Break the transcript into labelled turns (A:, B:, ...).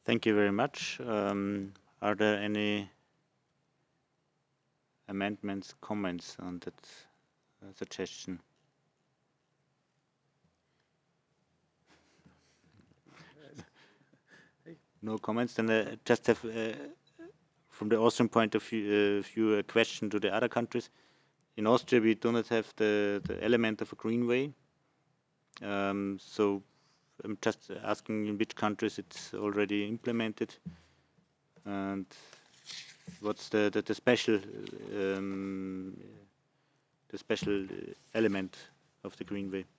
A: Thank you very much. Are there any amendments, comments on that suggestion? No comments. Then I just have, from the Austrian point of view, a question to the other countries. In Austria, we do not have the element of a greenway. So I'm just asking in which countries it's already implemented, and what's the special element of the greenway.